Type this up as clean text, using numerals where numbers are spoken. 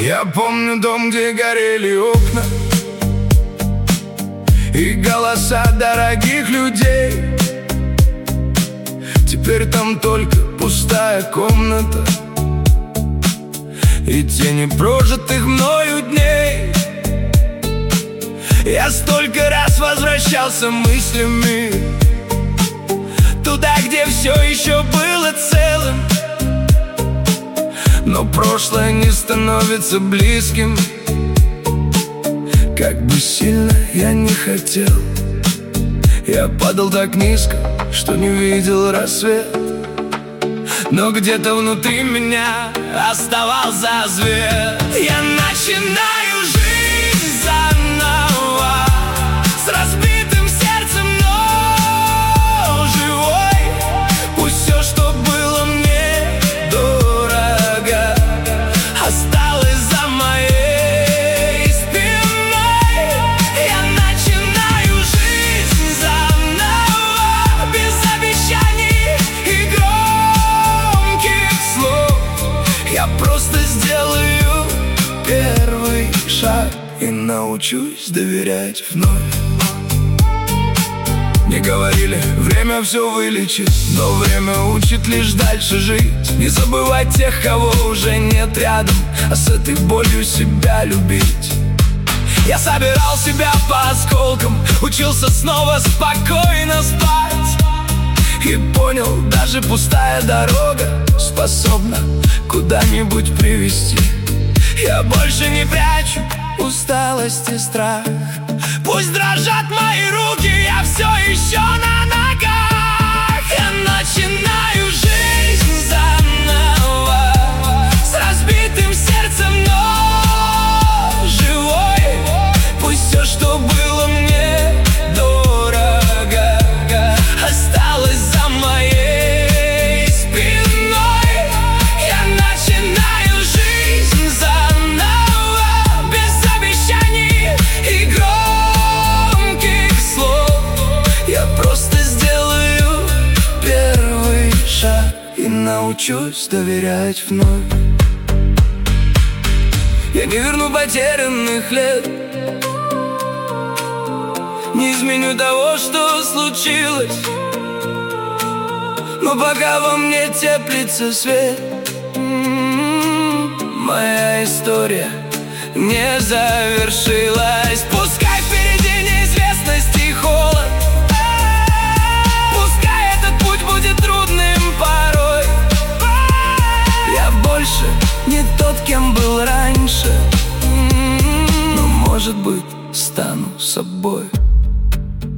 Я помню дом, где горели окна и голоса дорогих людей. Теперь там только пустая комната и тени прожитых мною дней. Я столько раз возвращался мыслями туда, где все еще было целым, но прошлое не становится близким. Как бы сильно я не хотел, я падал так низко, что не видел рассвет. Но где-то внутри меня оставался свет. Я начинаю жизнь заново, с разбитым сердцем, но живой. Пусть все, что было мне дорого, осталось за моей спиной. Я начинаю жизнь заново, без обещаний и громких слов. Я просто сделаю первый шаг и научусь доверять вновь. Мне говорили, время все вылечит, но время учит лишь дальше жить. Не забывать тех, кого уже нет рядом, а с этой болью себя любить. Я собирал себя по осколкам, учился снова спокойно спать, и понял, даже пустая дорога способна куда-нибудь привести. Я больше не прячу усталость и страх. Пусть дрожат мои руки, я все еще на ногах. Я начинаю жизнь заново, с разбитым сердцем, но живой. Пусть все, что было мне дорого, осталось за моей спиной. Я начинаю жизнь заново, без обещаний и громких слов. Я просто сделаю первый шаг и научусь доверять вновь. Я не верну потерянных лет, не изменю того, что случилось, но пока во мне теплится свет, моя история не завершилась. Пускай впереди неизвестность и холод, пускай этот путь будет трудным порой. Я больше не тот, кем был раньше, но, может быть, стану собой.